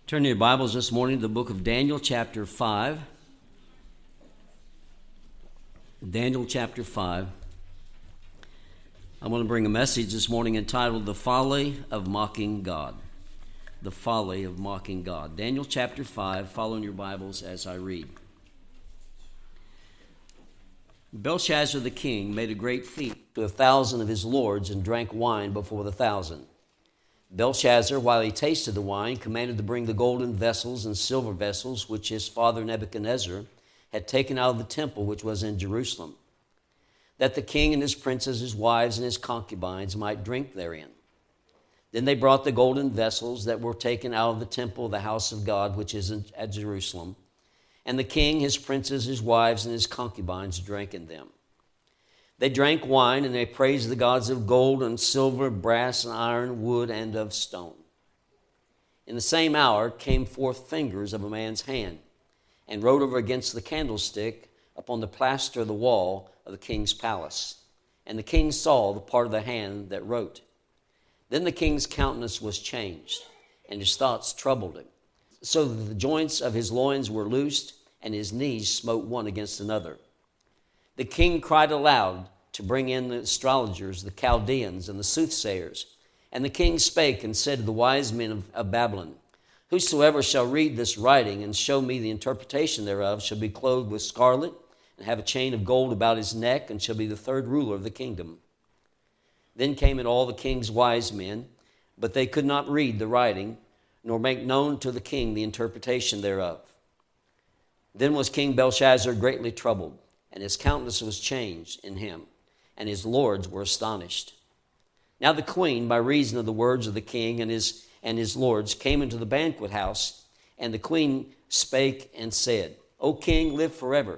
Turn your Bibles this morning to the book of Daniel, chapter 5. Daniel, chapter 5. I want to bring a message this morning entitled, The Folly of Mocking God. The Folly of Mocking God. Daniel, chapter 5. Follow in your Bibles as I read. Belshazzar the king made a great feast to 1,000 of his lords and drank wine before the 1,000. Belshazzar, while he tasted the wine, commanded to bring the golden vessels and silver vessels which his father Nebuchadnezzar had taken out of the temple which was in Jerusalem, that the king and his princes, his wives, and his concubines might drink therein. Then they brought the golden vessels that were taken out of the temple of the house of God which is at Jerusalem, and the king, his princes, his wives, and his concubines drank in them. They drank wine, and they praised the gods of gold and silver, brass and iron, wood and of stone. In the same hour came forth fingers of a man's hand, and wrote over against the candlestick upon the plaster of the wall of the king's palace. And the king saw the part of the hand that wrote. Then the king's countenance was changed, and his thoughts troubled him, so that the joints of his loins were loosed, and his knees smote one against another. The king cried aloud to bring in the astrologers, the Chaldeans, and the soothsayers. And the king spake and said to the wise men of Babylon, Whosoever shall read this writing and show me the interpretation thereof shall be clothed with scarlet and have a chain of gold about his neck and shall be the third ruler of the kingdom. Then came in all the king's wise men, but they could not read the writing, nor make known to the king the interpretation thereof. Then was King Belshazzar greatly troubled, and his countenance was changed in him, and his lords were astonished. Now the queen, by reason of the words of the king and his lords, came into the banquet house, and the queen spake and said, O king, live forever.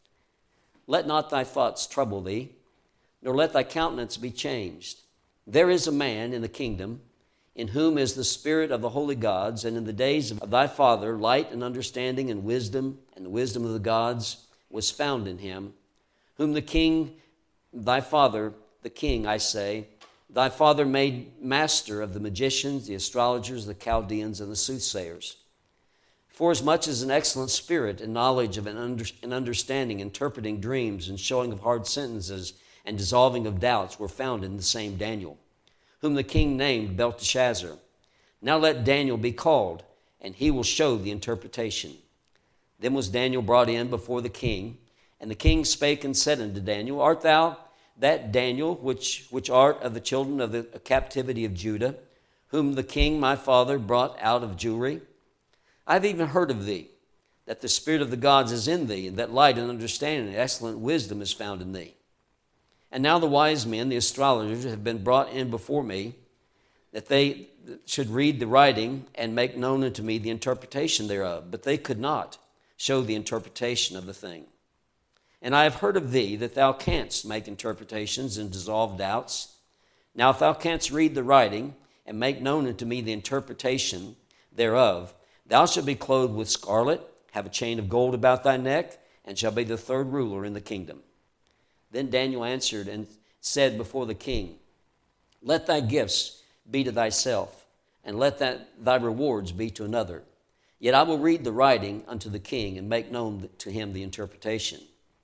Let not thy thoughts trouble thee, nor let thy countenance be changed. There is a man in the kingdom, in whom is the spirit of the holy gods, and in the days of thy father light and understanding and the wisdom of the gods was found in him, whom the king, thy father, the king, I say, thy father made master of the magicians, the astrologers, the Chaldeans, and the soothsayers. Forasmuch as an excellent spirit and knowledge of an understanding, interpreting dreams, and showing of hard sentences, and dissolving of doubts were found in the same Daniel, whom the king named Belteshazzar. Now let Daniel be called, and he will show the interpretation. Then was Daniel brought in before the king, and the king spake and said unto Daniel, Art thou that Daniel, which art of the children of the captivity of Judah, whom the king my father brought out of Jewry? I have even heard of thee, that the spirit of the gods is in thee, and that light and understanding and excellent wisdom is found in thee. And now the wise men, the astrologers, have been brought in before me, that they should read the writing and make known unto me the interpretation thereof. But they could not show the interpretation of the thing. And I have heard of thee that thou canst make interpretations and dissolve doubts. Now if thou canst read the writing and make known unto me the interpretation thereof, thou shalt be clothed with scarlet, have a chain of gold about thy neck, and shall be the third ruler in the kingdom. Then Daniel answered and said before the king, Let thy gifts be to thyself, and let thy rewards be to another. Yet I will read the writing unto the king and make known to him the interpretation.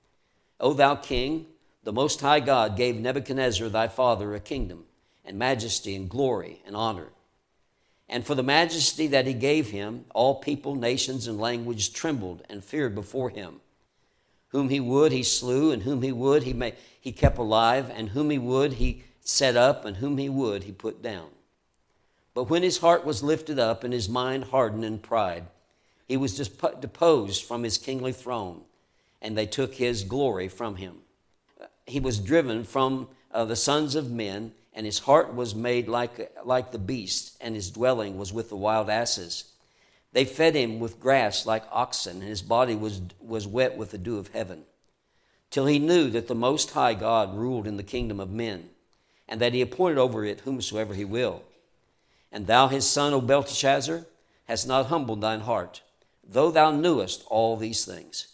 O thou king, the Most High God gave Nebuchadnezzar thy father a kingdom, and majesty, and glory, and honor. And for the majesty that he gave him, all people, nations, and languages trembled and feared before him. Whom he would, he slew, and whom he would, he kept alive, and whom he would, he set up, and whom he would, he put down. But when his heart was lifted up and his mind hardened in pride, he was deposed from his kingly throne, and they took his glory from him. He was driven from the sons of men, and his heart was made like the beast, and his dwelling was with the wild asses. They fed him with grass like oxen, and his body was wet with the dew of heaven, till he knew that the Most High God ruled in the kingdom of men, and that he appointed over it whomsoever he will. And thou, his son, O Belteshazzar, hast not humbled thine heart, though thou knewest all these things,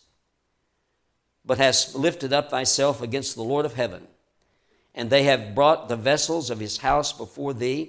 but hast lifted up thyself against the Lord of heaven. And they have brought the vessels of his house before thee,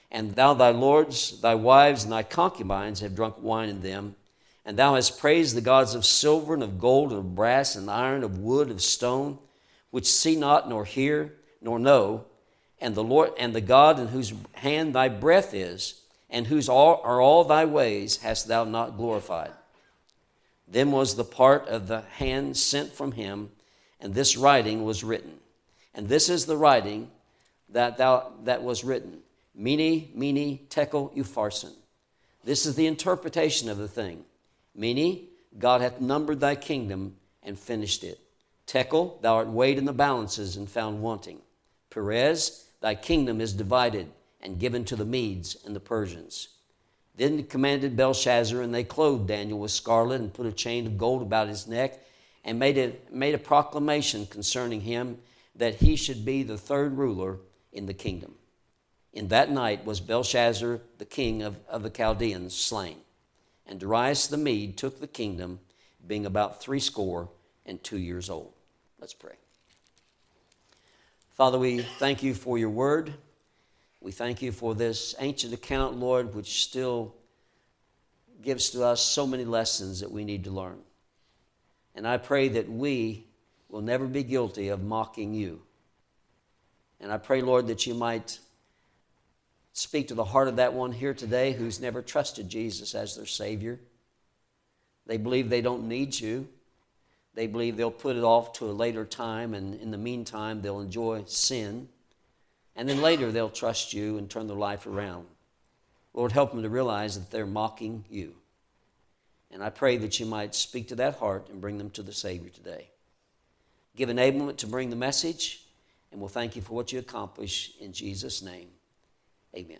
And thou, thy lords, thy wives, and thy concubines have drunk wine in them. And thou hast praised the gods of silver, and of gold, and of brass, and iron, of wood, of stone, which see not, nor hear, nor know, and the Lord and the God in whose hand thy breath is, and whose are all thy ways, hast thou not glorified. Then was the part of the hand sent from him, and this writing was written. And this is the writing that was written. Mene, mene, tekel, upharsin. This is the interpretation of the thing. Mene, God hath numbered thy kingdom and finished it. Tekel, thou art weighed in the balances and found wanting. Perez, thy kingdom is divided and given to the Medes and the Persians. Then commanded Belshazzar, and they clothed Daniel with scarlet and put a chain of gold about his neck and made a proclamation concerning him that he should be the third ruler in the kingdom. In that night was Belshazzar, the king of the Chaldeans, slain. And Darius the Mede took the kingdom, being about 62 years old. Let's pray. Father, we thank you for your word. We thank you for this ancient account, Lord, which still gives to us so many lessons that we need to learn. And I pray that we will never be guilty of mocking you. And I pray, Lord, that you might speak to the heart of that one here today who's never trusted Jesus as their Savior. They believe they don't need you. They believe they'll put it off to a later time, and in the meantime, they'll enjoy sin. And then later, they'll trust you and turn their life around. Lord, help them to realize that they're mocking you. And I pray that you might speak to that heart and bring them to the Savior today. Give enablement to bring the message, and we'll thank you for what you accomplish in Jesus' name. Amen.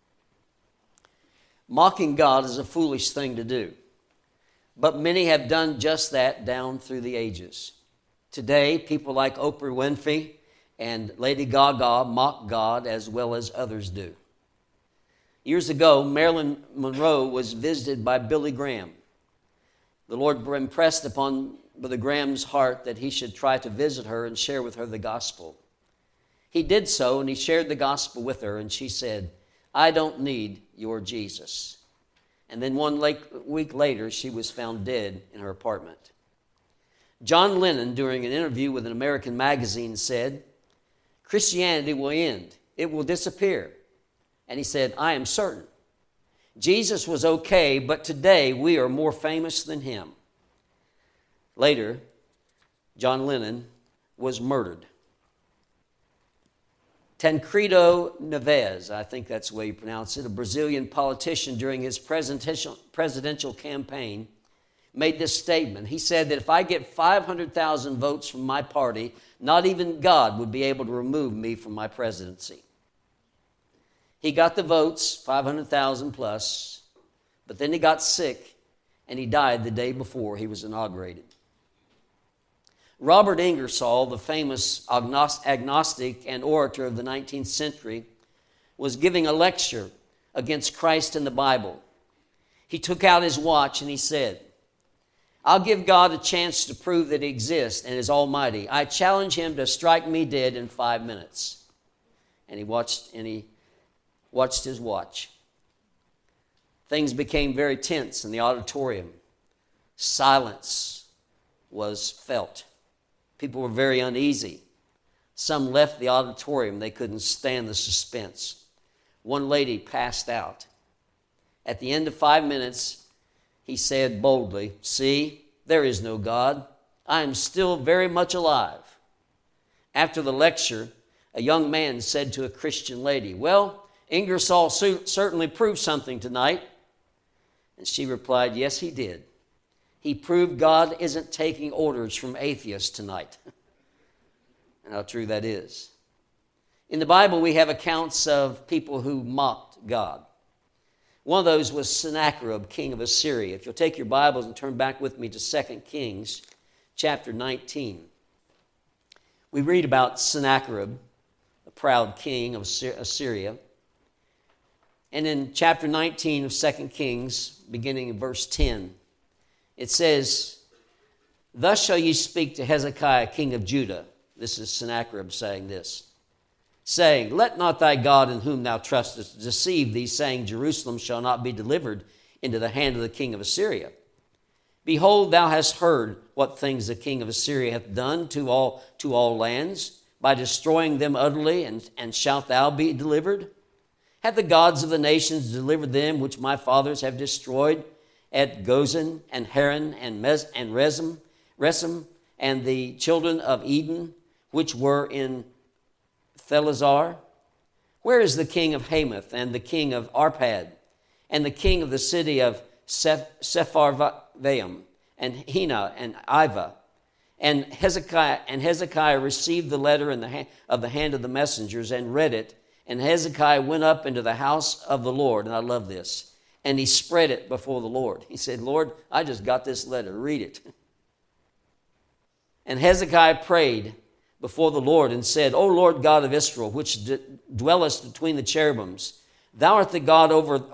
Mocking God is a foolish thing to do, but many have done just that down through the ages. Today, people like Oprah Winfrey and Lady Gaga mock God as well as others do. Years ago, Marilyn Monroe was visited by Billy Graham. The Lord impressed upon Brother Graham's heart that he should try to visit her and share with her the gospel. He did so, and he shared the gospel with her, and she said, "I don't need your Jesus." And then one week later, she was found dead in her apartment. John Lennon, during an interview with an American magazine, said, "Christianity will end. It will disappear." And he said, "I am certain. Jesus was okay, but today we are more famous than him." Later, John Lennon was murdered. Tancredo Neves, I think that's the way you pronounce it, a Brazilian politician during his presidential campaign, made this statement. He said that if I get 500,000 votes from my party, not even God would be able to remove me from my presidency. He got the votes, 500,000 plus, but then he got sick and he died the day before he was inaugurated. Robert Ingersoll, the famous agnostic and orator of the 19th century, was giving a lecture against Christ and the Bible. He took out his watch and he said, "I'll give God a chance to prove that he exists and is almighty. I challenge him to strike me dead in 5 minutes." And he watched his watch. Things became very tense in the auditorium. Silence was felt. People were very uneasy. Some left the auditorium. They couldn't stand the suspense. One lady passed out. At the end of 5 minutes, he said boldly, "See, there is no God. I am still very much alive." After the lecture, a young man said to a Christian lady, "Well, Ingersoll certainly proved something tonight." And she replied, "Yes, he did. He proved God isn't taking orders from atheists tonight." And how true that is. In the Bible, we have accounts of people who mocked God. One of those was Sennacherib, king of Assyria. If you'll take your Bibles and turn back with me to 2 Kings chapter 19. We read about Sennacherib, the proud king of Assyria. And in chapter 19 of 2 Kings, beginning in verse 10, it says, "Thus shall ye speak to Hezekiah, king of Judah." This is Sennacherib saying this. saying, Let not thy God in whom thou trustest deceive thee, saying, Jerusalem shall not be delivered into the hand of the king of Assyria. Behold, thou hast heard what things the king of Assyria hath done to all lands, by destroying them utterly, and shalt thou be delivered? Have the gods of the nations delivered them which my fathers have destroyed at Gozan and Haran and Resem, and the children of Eden, which were in Thelazar? Where is the king of Hamath, and the king of Arpad, and the king of the city of Sepharvaim, and Hena, and Iva? And Hezekiah received the letter in the hand of the messengers and read it. And Hezekiah went up into the house of the Lord, and I love this, and he spread it before the Lord. He said, Lord, I just got this letter. Read it. And Hezekiah prayed before the Lord and said, O Lord God of Israel, which dwellest between the cherubims, thou art the God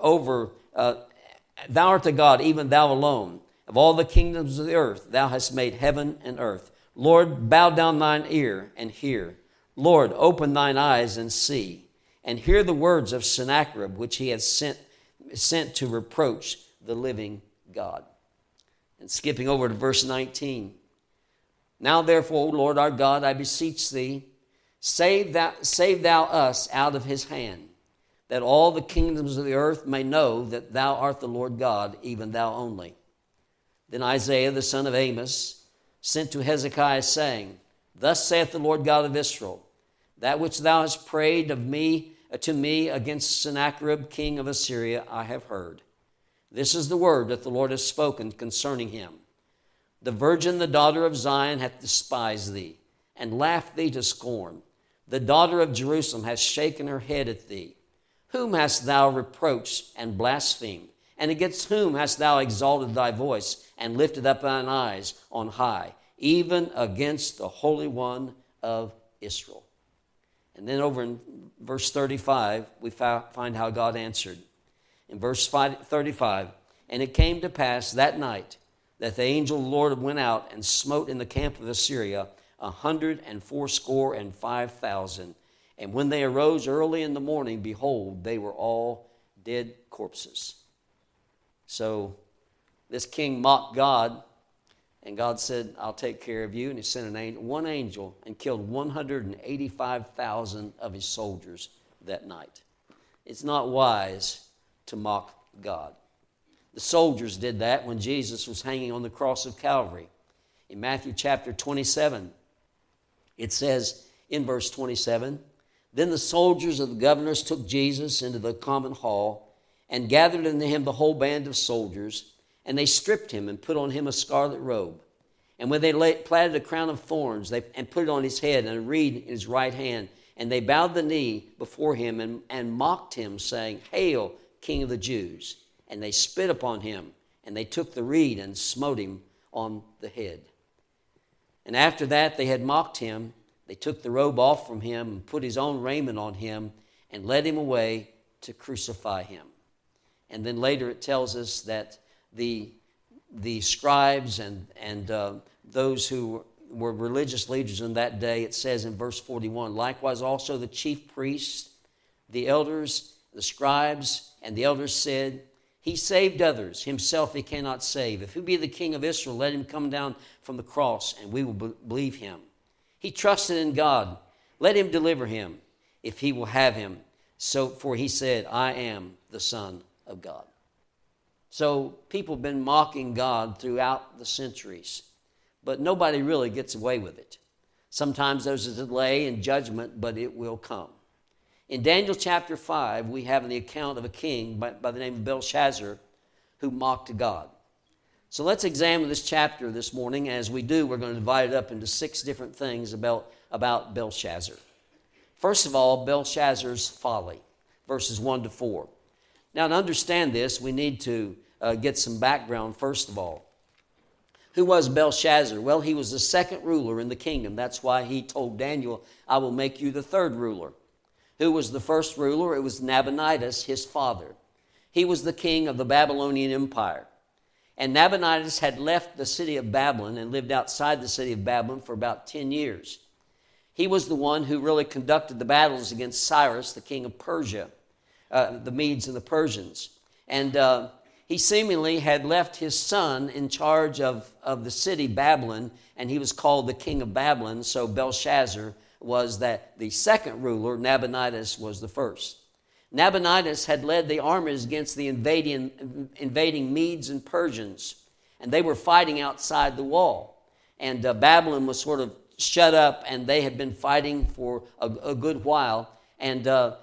thou art the God, even thou alone. Of all the kingdoms of the earth, thou hast made heaven and earth. Lord, bow down thine ear and hear. Lord, open thine eyes and see, and hear the words of Sennacherib, which he has sent to reproach the living God. And skipping over to verse 19. Now therefore, O Lord our God, I beseech thee, save thou us out of his hand, that all the kingdoms of the earth may know that thou art the Lord God, even thou only. Then Isaiah the son of Amos sent to Hezekiah, saying, Thus saith the Lord God of Israel, that which thou hast prayed to me against Sennacherib king of Assyria, I have heard. This is the word that the Lord has spoken concerning him. The virgin, the daughter of Zion, hath despised thee, and laughed thee to scorn. The daughter of Jerusalem hath shaken her head at thee. Whom hast thou reproached and blasphemed? And against whom hast thou exalted thy voice and lifted up thine eyes on high, even against the Holy One of Israel? And then over in verse 35, we find how God answered. In verse 35, And it came to pass that night that the angel of the Lord went out and smote in the camp of Assyria 185,000. And when they arose early in the morning, behold, they were all dead corpses. So this king mocked God, and God said, I'll take care of you. And he sent one angel and killed 185,000 of his soldiers that night. It's not wise to mock God. The soldiers did that when Jesus was hanging on the cross of Calvary. In Matthew chapter 27, it says in verse 27, Then the soldiers of the governors took Jesus into the common hall and gathered unto him the whole band of soldiers, and they stripped him and put on him a scarlet robe. And when they platted a crown of thorns and put it on his head and a reed in his right hand, and they bowed the knee before him and mocked him, saying, Hail, King of the Jews! And they spit upon him, and they took the reed and smote him on the head. And after that they had mocked him, they took the robe off from him and put his own raiment on him and led him away to crucify him. And then later it tells us that the scribes and those who were religious leaders in that day, it says in verse 41, Likewise also the chief priests, the elders, the scribes, and the elders said, He saved others, himself he cannot save. If he be the king of Israel, let him come down from the cross, and we will believe him. He trusted in God. Let him deliver him, if he will have him. So, for he said, I am the Son of God. So people have been mocking God throughout the centuries, but nobody really gets away with it. Sometimes there's a delay in judgment, but it will come. In Daniel chapter 5, we have the account of a king by the name of Belshazzar who mocked God. So let's examine this chapter this morning. As we do, we're going to divide it up into 6 different things about Belshazzar. First of all, Belshazzar's folly, verses 1 to 4. Now, to understand this, we need to get some background first of all. Who was Belshazzar? Well, he was the second ruler in the kingdom. That's why he told Daniel, I will make you the third ruler. Who was the first ruler? It was Nabonidus, his father. He was the king of the Babylonian Empire. And Nabonidus had left the city of Babylon and lived outside the city of Babylon for about 10 years. He was the one who really conducted the battles against Cyrus, the king of Persia, the Medes and the Persians. And he seemingly had left his son in charge of the city Babylon, and he was called the king of Babylon. So Belshazzar was the second ruler. Nabonidus was the first. Nabonidus had led the armies against the invading Medes and Persians, and they were fighting outside the wall. And Babylon was sort of shut up, and they had been fighting for a good while. And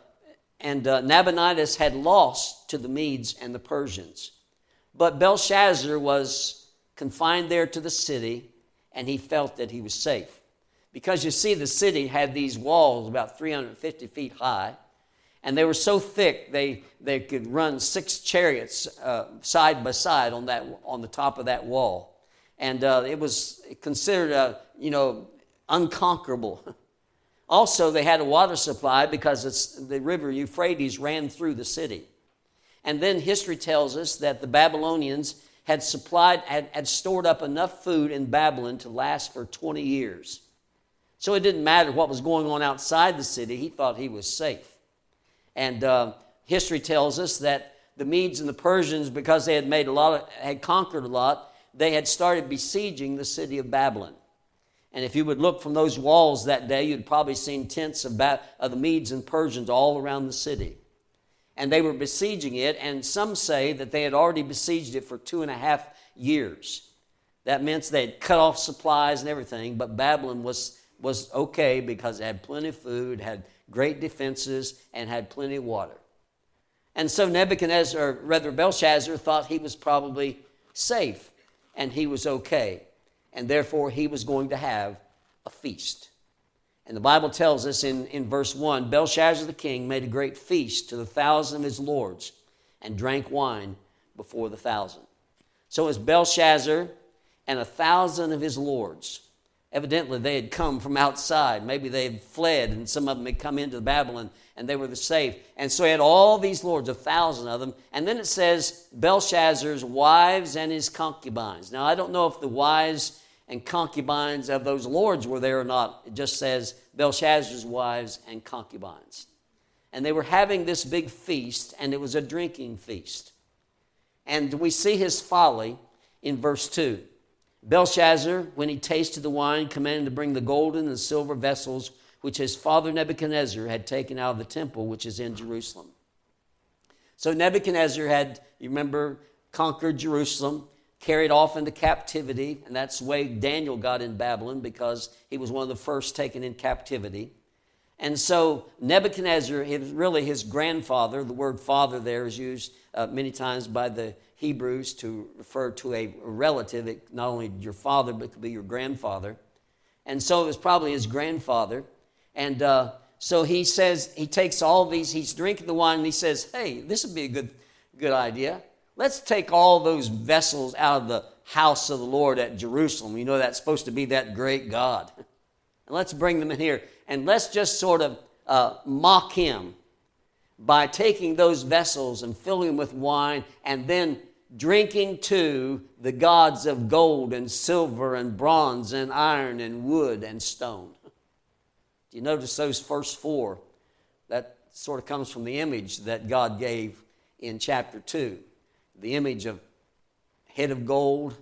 Nabonidus had lost to the Medes and the Persians. But Belshazzar was confined there to the city, and he felt that he was safe. Because you see, the city had these walls about 350 feet high, and they were so thick they could run 6 chariots side by side on the top of that wall. And it was considered unconquerable. Also, they had a water supply because the river Euphrates ran through the city. And then history tells us that the Babylonians had stored up enough food in Babylon to last for 20 years. So it didn't matter what was going on outside the city. He thought he was safe. And history tells us that the Medes and the Persians, because they had conquered a lot, they had started besieging the city of Babylon. And if you would look from those walls that day, you'd probably seen tents of the Medes and Persians all around the city. And they were besieging it, and some say that they had already besieged it for 2.5 years. That meant they had cut off supplies and everything, but Babylon was okay because it had plenty of food, had great defenses, and had plenty of water. And so Belshazzar thought he was probably safe, and he was okay. And therefore, he was going to have a feast. And the Bible tells us in verse 1, Belshazzar the king made a great feast to 1,000 of his lords and drank wine before the 1,000. So it was Belshazzar and 1,000 of his lords. Evidently, they had come from outside. Maybe they had fled, and some of them had come into Babylon, and they were safe. And so he had all these lords, 1,000 of them. And then it says Belshazzar's wives and his concubines. Now, I don't know if the wives and concubines of those lords were there or not. It just says Belshazzar's wives and concubines. And they were having this big feast, and it was a drinking feast. And we see his folly in verse 2. Belshazzar, when he tasted the wine, commanded to bring the golden and silver vessels which his father Nebuchadnezzar had taken out of the temple which is in Jerusalem. So Nebuchadnezzar had, you remember, conquered Jerusalem, carried off into captivity, and that's the way Daniel got in Babylon, because he was one of the first taken in captivity. And so Nebuchadnezzar, really his grandfather, the word father there is used many times by the Hebrews to refer to a relative, not only your father, but it could be your grandfather. And so it was probably his grandfather. And so he says, he takes all these, he's drinking the wine, and he says, hey, this would be a good idea. Let's take all those vessels out of the house of the Lord at Jerusalem. You know, that's supposed to be that great God. And let's bring them in here. And let's just sort of mock him by taking those vessels and filling them with wine and then drinking to the gods of gold and silver and bronze and iron and wood and stone. Do you notice those first 4? That sort of comes from the image that God gave in chapter 2. The image of head of gold,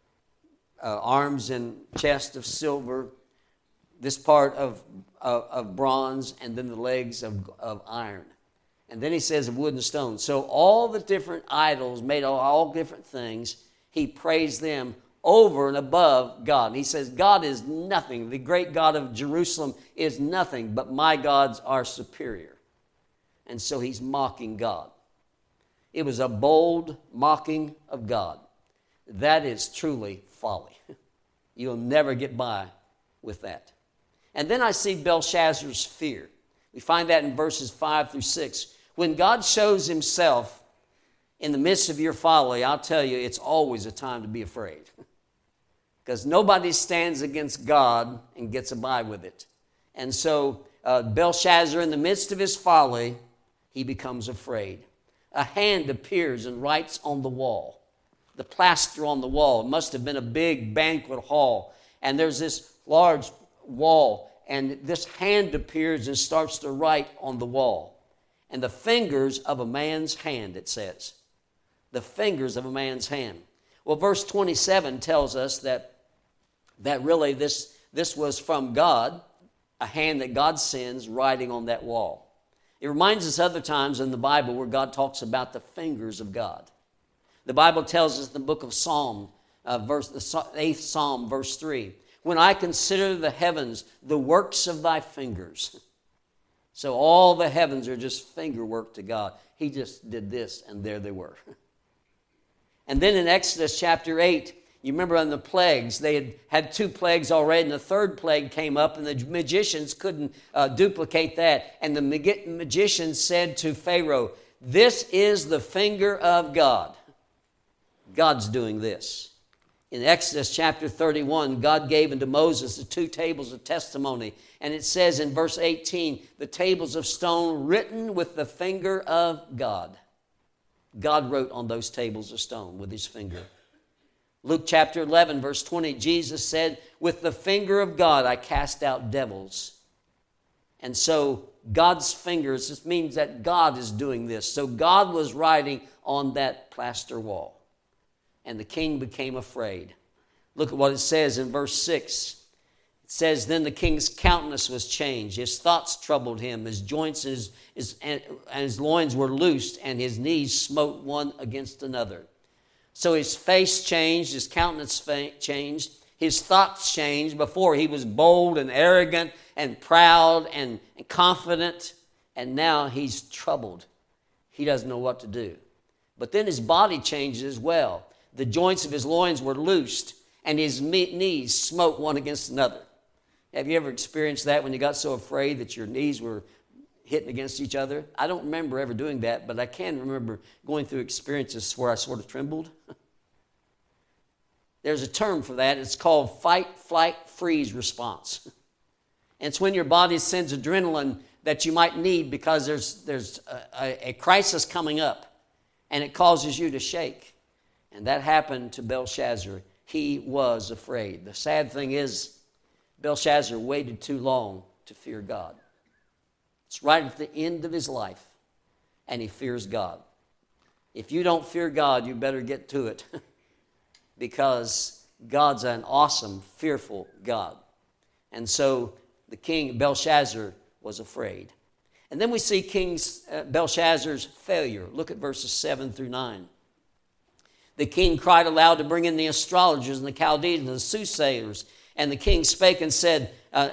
arms and chest of silver, this part of bronze, and then the legs of iron. And then he says of wood and stone. So all the different idols made all different things, he praised them over and above God. And he says, God is nothing. The great God of Jerusalem is nothing, but my gods are superior. And so he's mocking God. It was a bold mocking of God. That is truly folly. You'll never get by with that. And then I see Belshazzar's fear. We find that in verses 5 through 6. When God shows himself in the midst of your folly, I'll tell you, it's always a time to be afraid. Because nobody stands against God and gets by with it. And so Belshazzar, in the midst of his folly, he becomes afraid. A hand appears and writes on the wall. The plaster on the wall. It must have been a big banquet hall. And there's this large wall, and this hand appears and starts to write on the wall. And the fingers of a man's hand, it says. The fingers of a man's hand. Well, verse 27 tells us that really this was from God, a hand that God sends writing on that wall. It reminds us other times in the Bible where God talks about the fingers of God. The Bible tells us in the book of Psalm, the 8th Psalm, verse 3, when I consider the heavens, the works of thy fingers. So all the heavens are just finger work to God. He just did this, and there they were. And then in Exodus chapter 8, you remember on the plagues, they had 2 plagues already, and the 3rd plague came up, and the magicians couldn't duplicate that. And the magicians said to Pharaoh, this is the finger of God. God's doing this. In Exodus chapter 31, God gave unto Moses the 2 tables of testimony. And it says in verse 18, the tables of stone written with the finger of God. God wrote on those tables of stone with his finger. Luke chapter 11, verse 20, Jesus said, with the finger of God I cast out devils. And so God's fingers, this means that God is doing this. So God was writing on that plaster wall. And the king became afraid. Look at what it says in verse 6. It says, then the king's countenance was changed. His thoughts troubled him. His joints and his loins were loosed, and his knees smote one against another. So his face changed, his countenance changed, his thoughts changed. Before he was bold and arrogant and proud and confident, and now he's troubled. He doesn't know what to do. But then his body changes as well. The joints of his loins were loosed, and his knees smote one against another. Have you ever experienced that when you got so afraid that your knees were hitting against each other? I don't remember ever doing that, but I can remember going through experiences where I sort of trembled. There's a term for that. It's called fight, flight, freeze response. And it's when your body sends adrenaline that you might need because there's a crisis coming up, and it causes you to shake. And that happened to Belshazzar. He was afraid. The sad thing is, Belshazzar waited too long to fear God. It's right at the end of his life, and he fears God. If you don't fear God, you better get to it because God's an awesome, fearful God. And so the king, Belshazzar, was afraid. And then we see Belshazzar's failure. Look at verses 7 through 9. The king cried aloud to bring in the astrologers and the Chaldeans and the soothsayers. And the king spake and said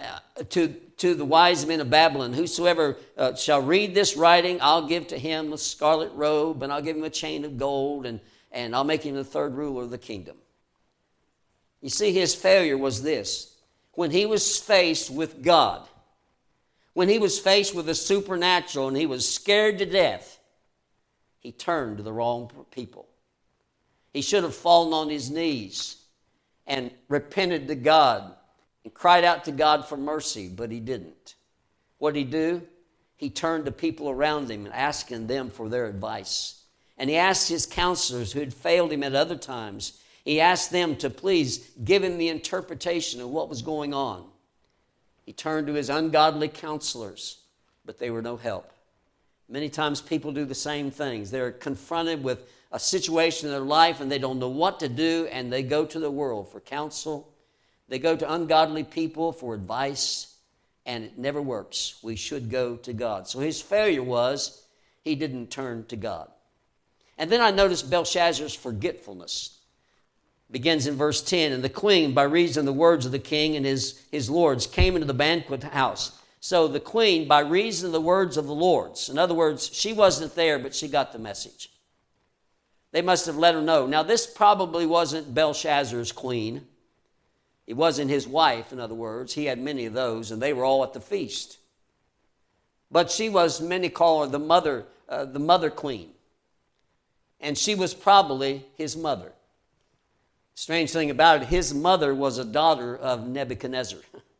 to the wise men of Babylon, whosoever shall read this writing, I'll give to him a scarlet robe, and I'll give him a chain of gold, and I'll make him the 3rd ruler of the kingdom. You see, his failure was this. When he was faced with God, when he was faced with the supernatural and he was scared to death, he turned to the wrong people. He should have fallen on his knees and repented to God and cried out to God for mercy, but he didn't. What did he do? He turned to people around him and asking them for their advice. And he asked his counselors who had failed him at other times, he asked them to please give him the interpretation of what was going on. He turned to his ungodly counselors, but they were no help. Many times people do the same things. They're confronted with a situation in their life and they don't know what to do, and they go to the world for counsel. They go to ungodly people for advice, and it never works. We should go to God. So his failure was he didn't turn to God. And then I noticed Belshazzar's forgetfulness. Begins in verse 10, and the queen, by reason of the words of the king and his lords, came into the banquet house. So the queen, by reason of the words of the lords, in other words, she wasn't there, but she got the message. They must have let her know. Now, this probably wasn't Belshazzar's queen. It wasn't his wife, in other words. He had many of those, and they were all at the feast. But she was, many call her the mother queen. And she was probably his mother. Strange thing about it, his mother was a daughter of Nebuchadnezzar.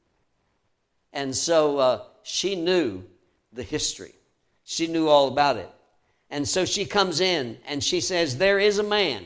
And so she knew the history. She knew all about it. And so she comes in and she says, there is a man.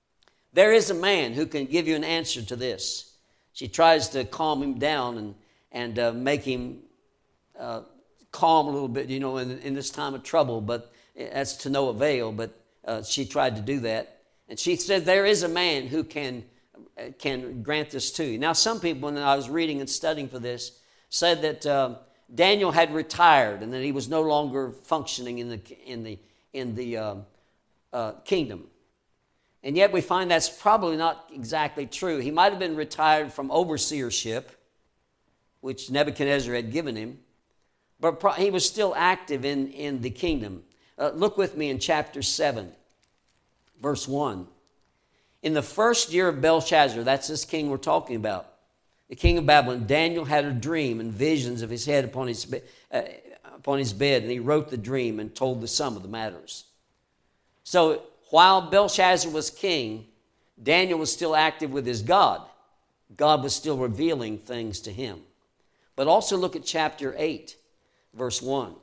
There is a man who can give you an answer to this. She tries to calm him down, make him calm a little bit, in this time of trouble, but that's to no avail. But she tried to do that. And she said, there is a man who can grant this to you. Now, some people, when I was reading and studying for this, said that Daniel had retired and that he was no longer functioning in the kingdom. And yet we find that's probably not exactly true. He might have been retired from overseership, which Nebuchadnezzar had given him, but he was still active in the kingdom. Look with me in chapter 7, verse 1. In the first year of Belshazzar, that's this king we're talking about, the king of Babylon, Daniel had a dream and visions of his head upon his bed, and he wrote the dream and told the sum of the matters. So while Belshazzar was king, Daniel was still active with his God. God was still revealing things to him. But also look at chapter 8, verse 1.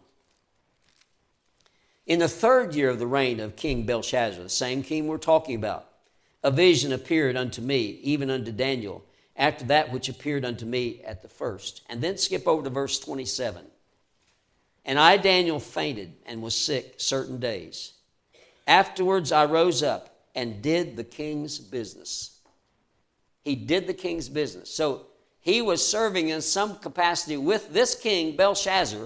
In the third year of the reign of King Belshazzar, the same king we're talking about, a vision appeared unto me, even unto Daniel, after that which appeared unto me at the first. And then skip over to verse 27. And I, Daniel, fainted and was sick certain days. Afterwards I rose up and did the king's business. He did the king's business. So he was serving in some capacity with this king, Belshazzar,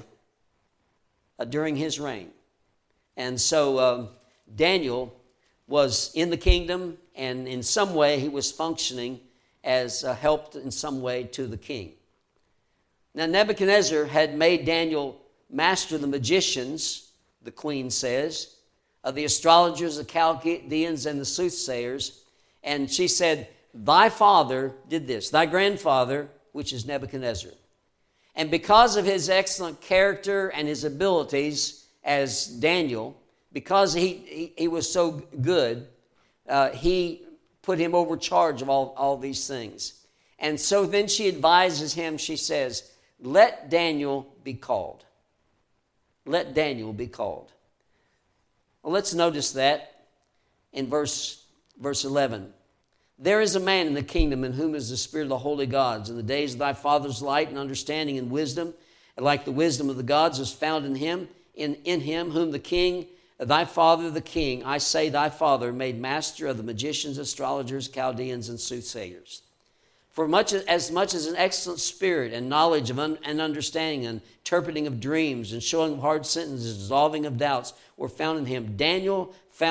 during his reign. And so Daniel was in the kingdom, and in some way he was functioning as helped in some way to the king. Now Nebuchadnezzar had made Daniel master of the magicians, the queen says, of the astrologers, the Chaldeans, and the soothsayers. And she said, thy father did this, thy grandfather, which is Nebuchadnezzar. And because of his excellent character and his abilities as Daniel, because he was so good, he put him over charge of all these things. And so then she advises him, she says, let Daniel be called. Let Daniel be called. Well, let's notice that in verse 11. There is a man in the kingdom in whom is the spirit of the holy gods. In the days of thy father's light and understanding and wisdom, and like the wisdom of the gods is found in him, in him whom the king, thy father the king, I say thy father, made master of the magicians, astrologers, Chaldeans, and soothsayers. For as much as an excellent spirit and knowledge of and understanding and interpreting of dreams and showing of hard sentences, dissolving of doubts were found in him. Daniel,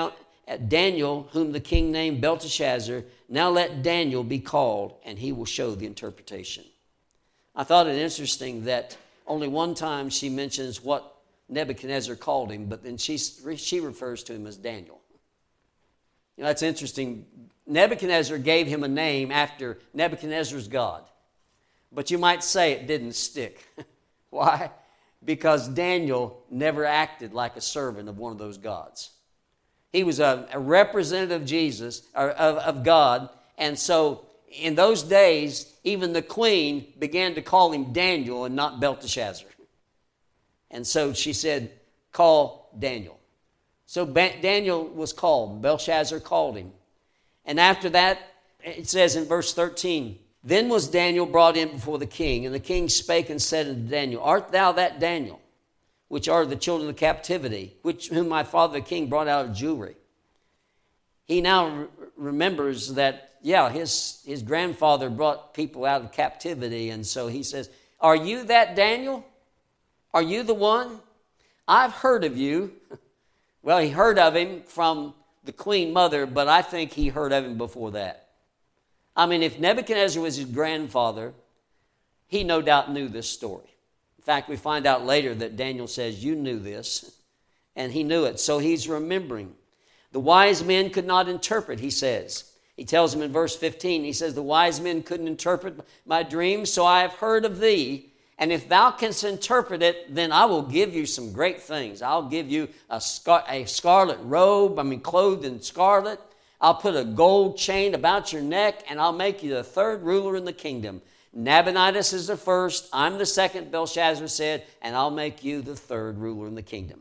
whom the king named Belteshazzar, now let Daniel be called, and he will show the interpretation. I thought it interesting that only one time she mentions what Nebuchadnezzar called him, but then she refers to him as Daniel. That's interesting. Nebuchadnezzar gave him a name after Nebuchadnezzar's God. But you might say it didn't stick. Why? Because Daniel never acted like a servant of one of those gods. He was a representative of Jesus, or of God, and so in those days, even the queen began to call him Daniel and not Belteshazzar. And so she said, call Daniel. So Daniel was called. Belshazzar called him. And after that, it says in verse 13, then was Daniel brought in before the king, and the king spake and said unto Daniel, art thou that Daniel, which are the children of captivity, whom my father the king brought out of Jewry? He now remembers that, his grandfather brought people out of captivity, and so he says, are you that Daniel? Are you the one? I've heard of you. Well, he heard of him from the queen mother, but I think he heard of him before that. I mean, if Nebuchadnezzar was his grandfather, he no doubt knew this story. In fact, we find out later that Daniel says, you knew this, and he knew it. So he's remembering. The wise men could not interpret, he says. He tells him in verse 15, he says, the wise men couldn't interpret my dreams, so I have heard of thee. And if thou canst interpret it, then I will give you some great things. I'll give you a scarlet robe, clothed in scarlet. I'll put a gold chain about your neck, and I'll make you the third ruler in the kingdom. Nabonidus is the first, I'm the second, Belshazzar said, and I'll make you the third ruler in the kingdom.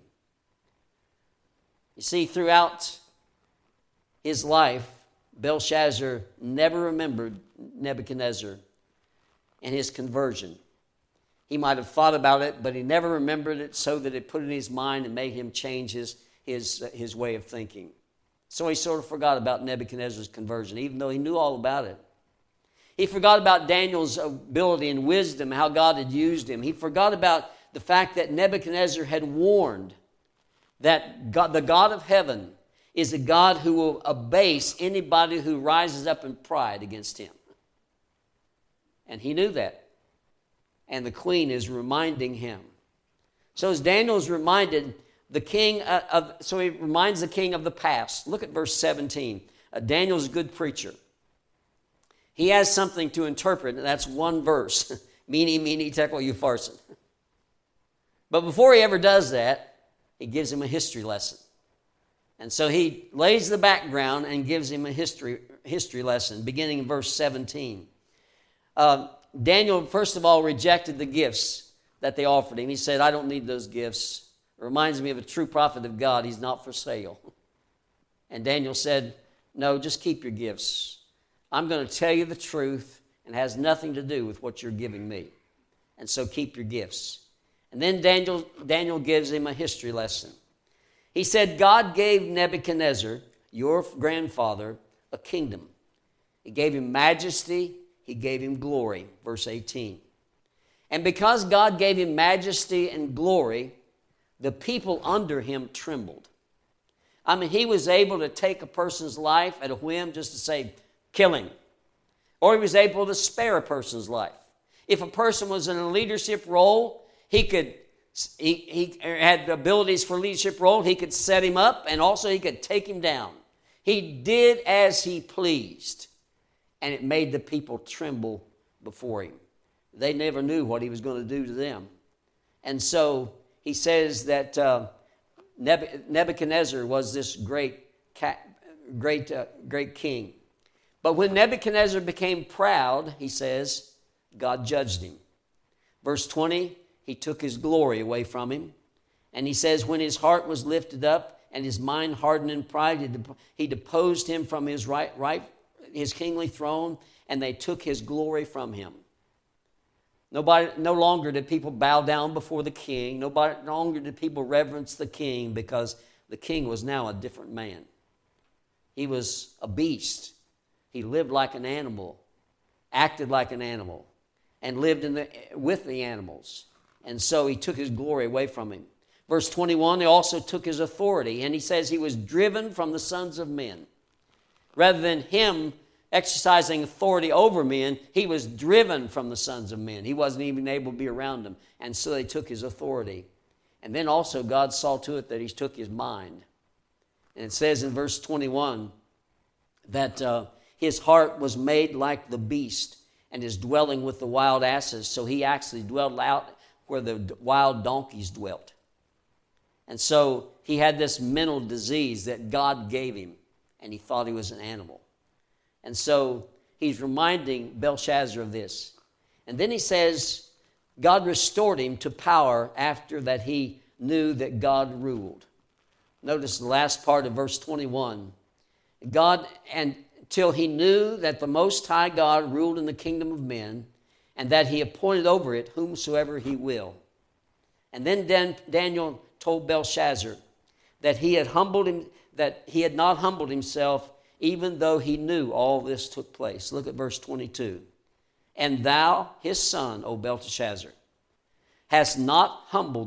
You see, throughout his life, Belshazzar never remembered Nebuchadnezzar and his conversion. He might have thought about it, but he never remembered it, so that it put it in his mind and made him change his way of thinking. So he sort of forgot about Nebuchadnezzar's conversion, even though he knew all about it. He forgot about Daniel's ability and wisdom, how God had used him. He forgot about the fact that Nebuchadnezzar had warned that God, the God of heaven, is a God who will abase anybody who rises up in pride against him. And he knew that. And the queen is reminding him. So as Daniel is reminded, so he reminds the king of the past. Look at verse 17. Daniel's a good preacher. He has something to interpret, and that's one verse. Mene, tekel, upharsin. But before he ever does that, he gives him a history lesson. And so he lays the background and gives him a history lesson, beginning in verse 17. Daniel, first of all, rejected the gifts that they offered him. He said, I don't need those gifts. It reminds me of a true prophet of God. He's not for sale. And Daniel said, no, just keep your gifts. I'm going to tell you the truth, and it has nothing to do with what you're giving me. And so keep your gifts. And then Daniel gives him a history lesson. He said, God gave Nebuchadnezzar, your grandfather, a kingdom. He gave him majesty. He gave him glory. Verse 18. And because God gave him majesty and glory, the people under him trembled. I mean, he was able to take a person's life at a whim just to say, kill him. Or he was able to spare a person's life. If a person was in a leadership role, he had the abilities for leadership role. He could set him up, and also he could take him down. He did as he pleased, and it made the people tremble before him. They never knew what he was going to do to them. And so he says that Nebuchadnezzar was this great king. But when Nebuchadnezzar became proud, he says, God judged him. Verse 20, he took his glory away from him. And he says, when his heart was lifted up and his mind hardened in pride, he deposed him from his his kingly throne, and they took his glory from him. No longer did people bow down before the king. No longer did people reverence the king, because the king was now a different man. He was a beast. He lived like an animal, acted like an animal, and lived with the animals. And so he took his glory away from him. Verse 21, they also took his authority. And he says he was driven from the sons of men. Rather than him exercising authority over men, he was driven from the sons of men. He wasn't even able to be around them. And so they took his authority. And then also God saw to it that he took his mind. And it says in verse 21 that his heart was made like the beast, and his dwelling with the wild asses. So he actually dwelled out where the wild donkeys dwelt. And so he had this mental disease that God gave him, and he thought he was an animal. And so he's reminding Belshazzar of this. And then he says, God restored him to power after that he knew that God ruled. Notice the last part of verse 21. Till he knew that the Most High God ruled in the kingdom of men, and that he appointed over it whomsoever he will. And then Daniel told Belshazzar that he had not humbled himself, even though he knew all this took place. Look at verse 22. And thou, his son, O Belshazzar, hast not humbled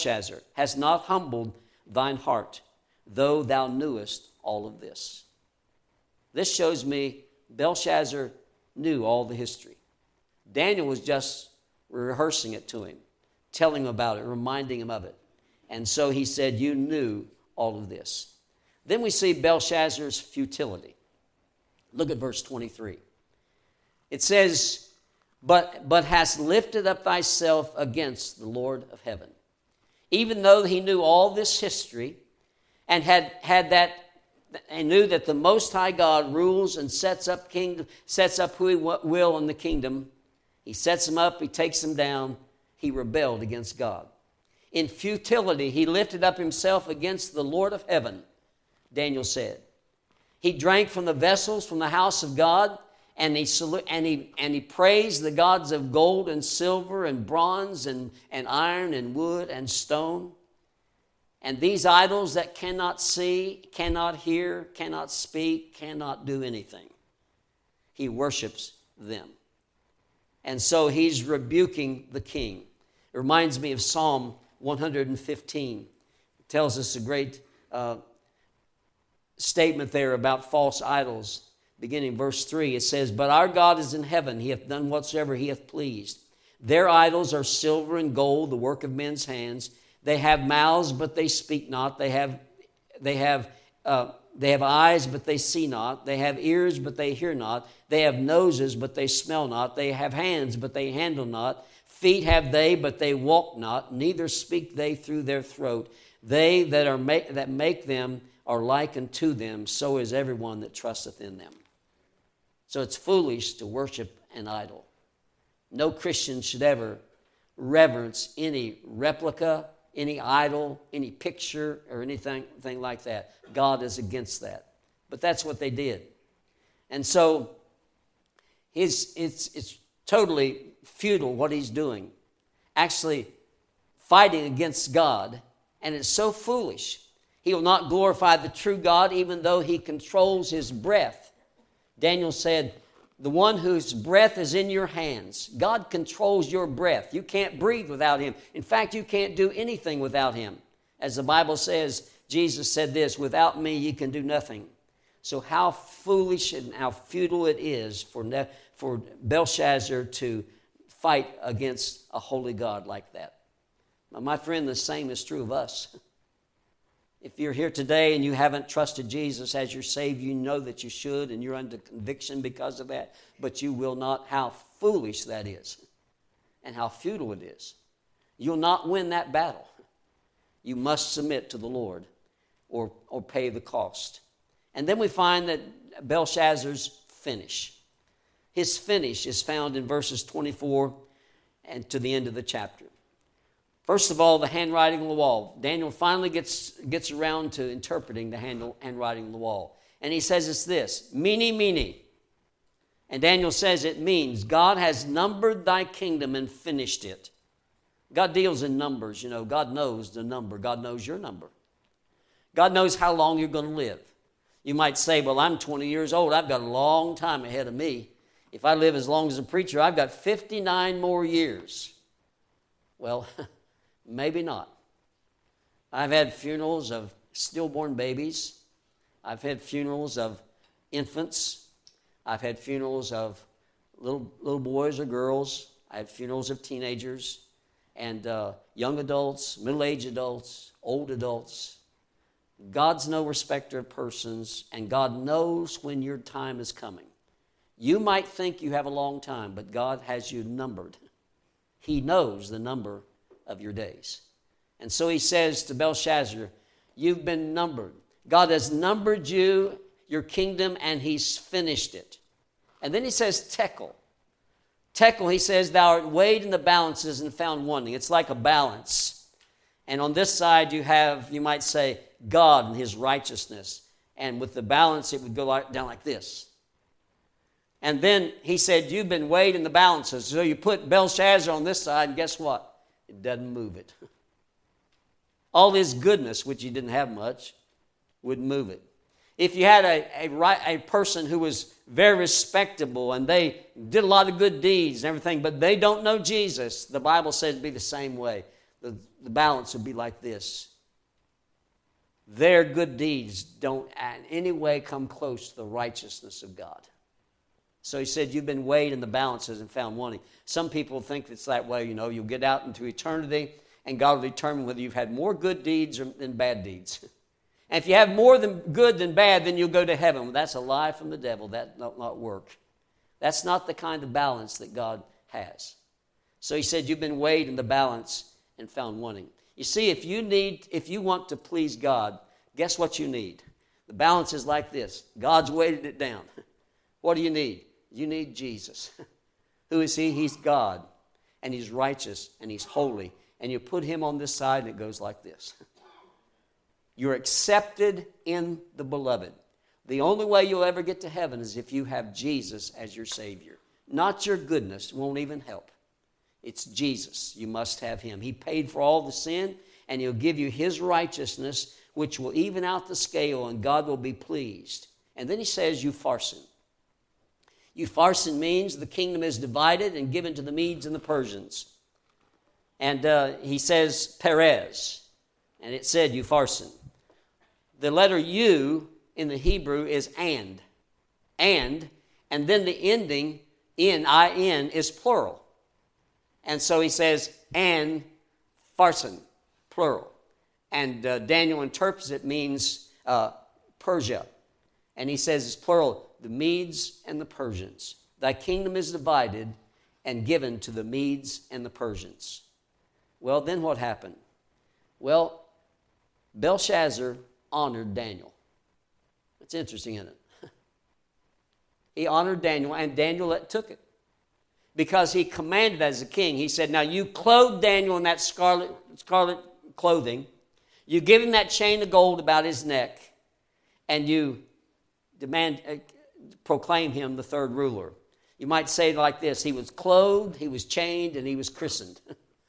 thine heart, though thou knewest all of this. This shows me Belshazzar knew all the history. Daniel was just rehearsing it to him, telling him about it, reminding him of it. And so he said, you knew all of this. Then we see Belshazzar's futility. Look at verse 23. It says, but hast lifted up thyself against the Lord of heaven. Even though he knew all this history and and knew that the Most High God rules and sets up who he will in the kingdom, he sets him up, he takes him down, he rebelled against God. In futility, he lifted up himself against the Lord of heaven, Daniel said. He drank from the vessels from the house of God, and he praised the gods of gold and silver and bronze and iron and wood and stone. And these idols that cannot see, cannot hear, cannot speak, cannot do anything, he worships them. And so he's rebuking the king. It reminds me of Psalm 115. It tells us a great statement there about false idols. Beginning verse 3, it says, "But our God is in heaven, he hath done whatsoever he hath pleased. Their idols are silver and gold, the work of men's hands. They have mouths, but they speak not. They have eyes, but they see not. They have ears, but they hear not. They have noses, but they smell not. They have hands, but they handle not. Feet have they, but they walk not. Neither speak they through their throat. They that make them are like unto them. So is everyone that trusteth in them." So it's foolish to worship an idol. No Christian should ever reverence any replica, any idol, any picture, or anything like that. God is against that. But that's what they did. And so it's totally futile what he's doing. Actually fighting against God. And it's so foolish. He will not glorify the true God even though he controls his breath. Daniel said, the one whose breath is in your hands. God controls your breath. You can't breathe without him. In fact, you can't do anything without him. As the Bible says, Jesus said this, "Without me you can do nothing." So how foolish and how futile it is for Belshazzar to fight against a holy God like that. Now, my friend, the same is true of us. If you're here today and you haven't trusted Jesus as your Savior, you know that you should, and you're under conviction because of that, but you will not. How foolish that is, and how futile it is. You'll not win that battle. You must submit to the Lord or pay the cost. And then we find that Belshazzar's finish. His finish is found in verses 24 and to the end of the chapter. First of all, the handwriting on the wall. Daniel finally gets around to interpreting the handwriting on the wall. And he says it's this, "Mene, mene." And Daniel says it means, God has numbered thy kingdom and finished it. God deals in numbers. You know, God knows the number. God knows your number. God knows how long you're going to live. You might say, well, I'm 20 years old. I've got a long time ahead of me. If I live as long as a preacher, I've got 59 more years. Well, maybe not. I've had funerals of stillborn babies. I've had funerals of infants. I've had funerals of little boys or girls. I had funerals of teenagers and young adults, middle-aged adults, old adults. God's no respecter of persons, and God knows when your time is coming. You might think you have a long time, but God has you numbered. He knows the number of your days. And so he says to Belshazzar, you've been numbered. God has numbered you, your kingdom, and he's finished it. And then he says tekel. Tekel, he says, thou art weighed in the balances and found wanting. It's like a balance. And on this side you have, you might say, God and his righteousness. And with the balance, it would go down like this. And then he said, you've been weighed in the balances. So you put Belshazzar on this side, and guess what? It doesn't move it. All his goodness, which he didn't have much, would move it. If you had a person who was very respectable and they did a lot of good deeds and everything, but they don't know Jesus, the Bible says it'd be the same way. The balance would be like this. Their good deeds don't in any way come close to the righteousness of God. So he said, you've been weighed in the balances and found wanting. Some people think it's that way, you know. You'll get out into eternity and God will determine whether you've had more good deeds than bad deeds. And if you have more than good than bad, then you'll go to heaven. Well, that's a lie from the devil. That will not work. That's not the kind of balance that God has. So he said, you've been weighed in the balance and found wanting. You see, if you want to please God, guess what you need? The balance is like this. God's weighted it down. What do you need? You need Jesus. Who is he? He's God. And he's righteous and he's holy. And you put him on this side and it goes like this. You're accepted in the beloved. The only way you'll ever get to heaven is if you have Jesus as your Savior. Not your goodness won't even help. It's Jesus. You must have Him. He paid for all the sin, and He'll give you His righteousness, which will even out the scale, and God will be pleased. And then He says, Upharsin. Upharsin means the kingdom is divided and given to the Medes and the Persians. And He says Perez, and it said Upharsin. The letter U in the Hebrew is and, and then the ending in, I-N, is plural. And so he says, and Pharsin, plural. And Daniel interprets it means Persia. And he says it's plural, the Medes and the Persians. Thy kingdom is divided and given to the Medes and the Persians. Well, then what happened? Well, Belshazzar honored Daniel. It's interesting, isn't it? He honored Daniel, and Daniel took it. Because he commanded as a king. He said, now you clothe Daniel in that scarlet clothing. You give him that chain of gold about his neck. And you proclaim him the third ruler. You might say it like this. He was clothed, he was chained, and he was christened.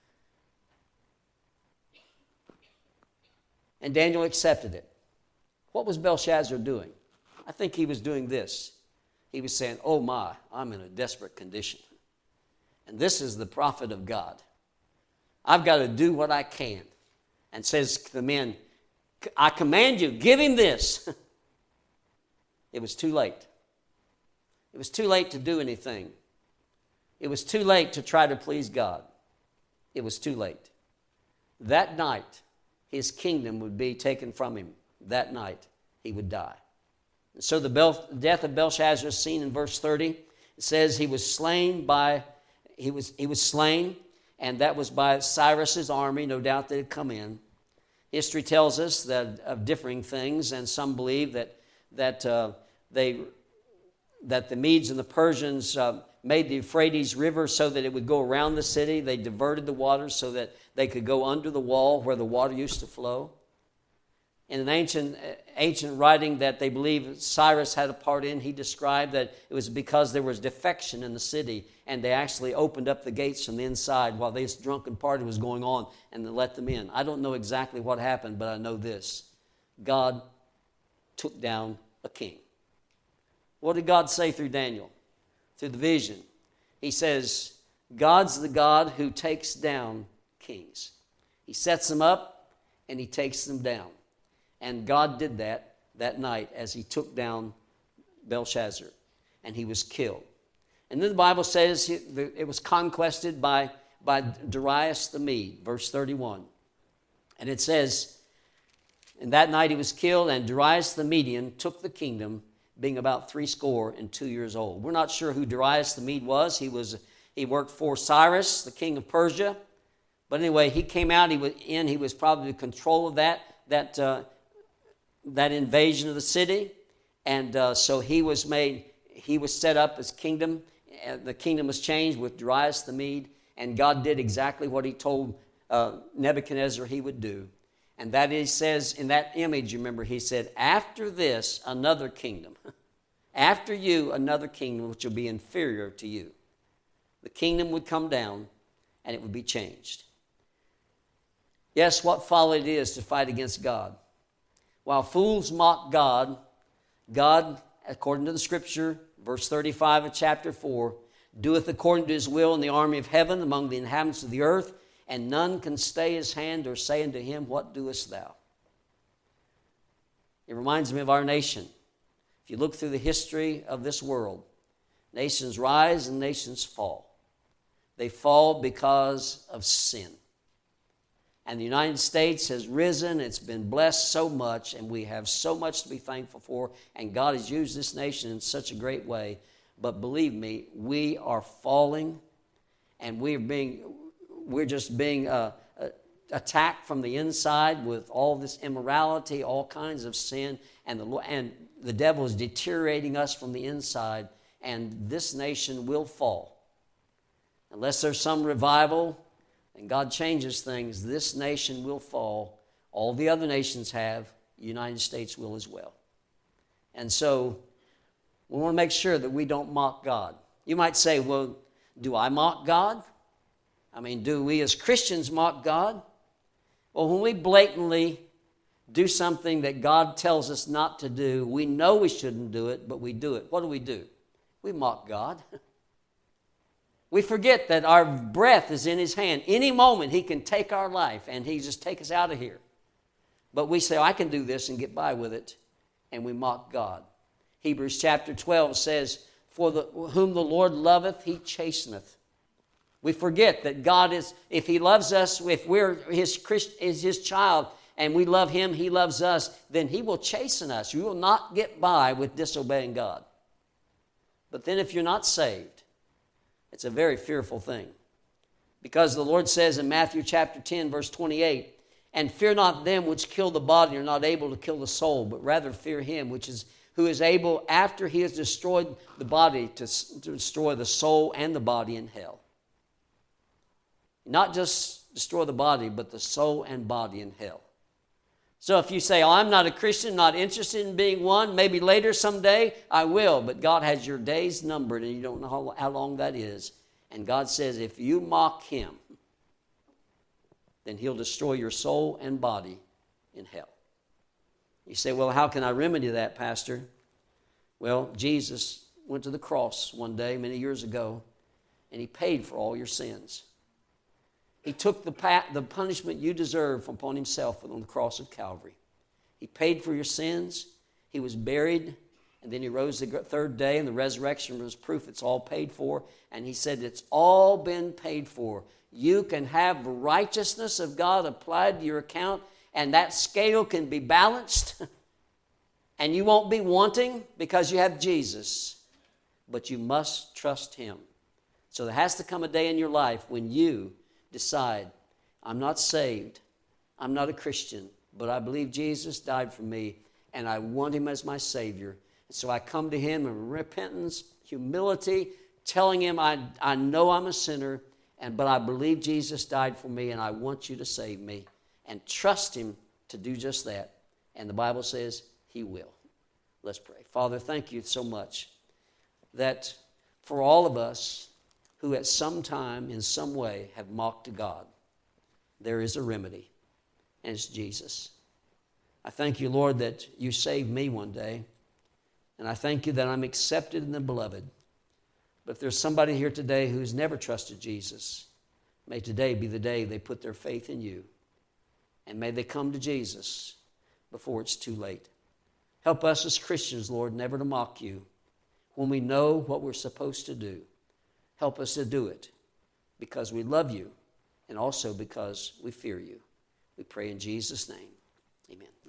And Daniel accepted it. What was Belshazzar doing? I think he was doing this. He was saying, oh my, I'm in a desperate condition. And this is the prophet of God. I've got to do what I can. And says to the men, I command you, give him this. It was too late. It was too late to do anything. It was too late to try to please God. It was too late. That night, his kingdom would be taken from him. That night, he would die. And so the death of Belshazzar is seen in verse 30. It says he was slain, and that was by Cyrus's army. No doubt they had come in. History tells us that of differing things, and some believe that the Medes and the Persians made the Euphrates River so that it would go around the city. They diverted the water so that they could go under the wall where the water used to flow. In an ancient writing that they believe Cyrus had a part in, he described that it was because there was defection in the city, and they actually opened up the gates from the inside while this drunken party was going on, and they let them in. I don't know exactly what happened, but I know this. God took down a king. What did God say through Daniel? Through the vision. He says, God's the God who takes down kings. He sets them up, and He takes them down. And God did that night as He took down Belshazzar, and he was killed. And then the Bible says it was conquested by Darius the Mede, verse 31. And it says, and that night he was killed, and Darius the Median took the kingdom, being about 62 years old. We're not sure who Darius the Mede was. He worked for Cyrus, the king of Persia. But anyway, he came out. He was probably in control of that invasion of the city, and so he was set up as kingdom. The kingdom was changed with Darius the Mede, and God did exactly what He told Nebuchadnezzar He would do. And that He says in that image, you remember, He said, after this, another kingdom. After you, another kingdom which will be inferior to you. The kingdom would come down, and it would be changed. Yes, what folly it is to fight against God. While fools mock God, God, according to the Scripture, verse 35 of chapter 4, doeth according to His will in the army of heaven among the inhabitants of the earth, and none can stay His hand or say unto Him, what doest thou? It reminds me of our nation. If you look through the history of this world, nations rise and nations fall. They fall because of sin. And the United States has risen. It's been blessed so much, and we have so much to be thankful for. And God has used this nation in such a great way. But believe me, we are falling, and we're just being attacked from the inside with all this immorality, all kinds of sin, and the devil is deteriorating us from the inside. And this nation will fall unless there's some revival. And God changes things, this nation will fall. All the other nations have. The United States will as well. And so we want to make sure that we don't mock God. You might say, well, do I mock God? I mean, do we as Christians mock God? Well, when we blatantly do something that God tells us not to do, we know we shouldn't do it, but we do it. What do? We mock God. We forget that our breath is in His hand. Any moment He can take our life and He just take us out of here. But we say, I can do this and get by with it, and we mock God. Hebrews chapter 12 says, whom the Lord loveth, He chasteneth. We forget that God is, if He loves us, if we're His child, and we love Him, He loves us, then He will chasten us. You will not get by with disobeying God. But then if you're not saved, it's a very fearful thing. Because the Lord says in Matthew chapter 10, verse 28, and fear not them which kill the body and are not able to kill the soul, but rather fear Him who is able, after He has destroyed the body, to destroy the soul and the body in hell. Not just destroy the body, but the soul and body in hell. So if you say, I'm not a Christian, not interested in being one, maybe later someday I will, but God has your days numbered and you don't know how long that is. And God says if you mock Him, then He'll destroy your soul and body in hell. You say, well, how can I remedy that, Pastor? Well, Jesus went to the cross one day many years ago, and He paid for all your sins. He took the punishment you deserved upon Himself on the cross of Calvary. He paid for your sins. He was buried, and then He rose the third day, and the resurrection was proof it's all paid for. And He said it's all been paid for. You can have the righteousness of God applied to your account, and that scale can be balanced, and you won't be wanting because you have Jesus. But you must trust Him. So there has to come a day in your life when you decide, I'm not saved, I'm not a Christian, but I believe Jesus died for me, and I want Him as my Savior. And so I come to Him in repentance, humility, telling Him I know I'm a sinner, but I believe Jesus died for me, and I want You to save me, and trust Him to do just that. And the Bible says He will. Let's pray. Father, thank You so much that for all of us who at some time, in some way, have mocked God, there is a remedy, and it's Jesus. I thank You, Lord, that You saved me one day, and I thank You that I'm accepted in the Beloved. But if there's somebody here today who's never trusted Jesus, may today be the day they put their faith in You, and may they come to Jesus before it's too late. Help us as Christians, Lord, never to mock You when we know what we're supposed to do. Help us to do it because we love You and also because we fear You. We pray in Jesus' name. Amen.